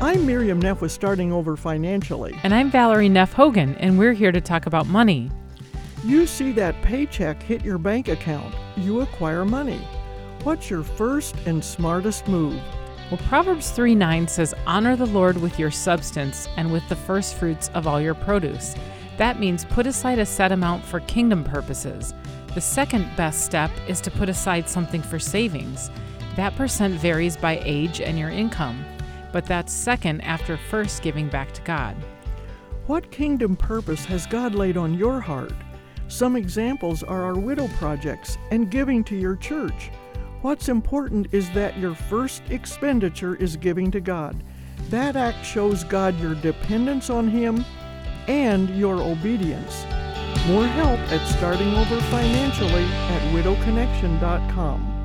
I'm Miriam Neff with Starting Over Financially. And I'm Valerie Neff Hogan, and we're here to talk about money. You see that paycheck hit your bank account. You acquire money. What's your first and smartest move? Well, Proverbs 3:9 says, "Honor the Lord with your substance and with the first fruits of all your produce." That means put aside a set amount for kingdom purposes. The second best step is to put aside something for savings. That percent varies by age and your income, but that's second after first giving back to God. What kingdom purpose has God laid on your heart? Some examples are our widow projects and giving to your church. What's important is that your first expenditure is giving to God. That act shows God your dependence on Him and your obedience. More help at Starting Over Financially at widowconnection.com.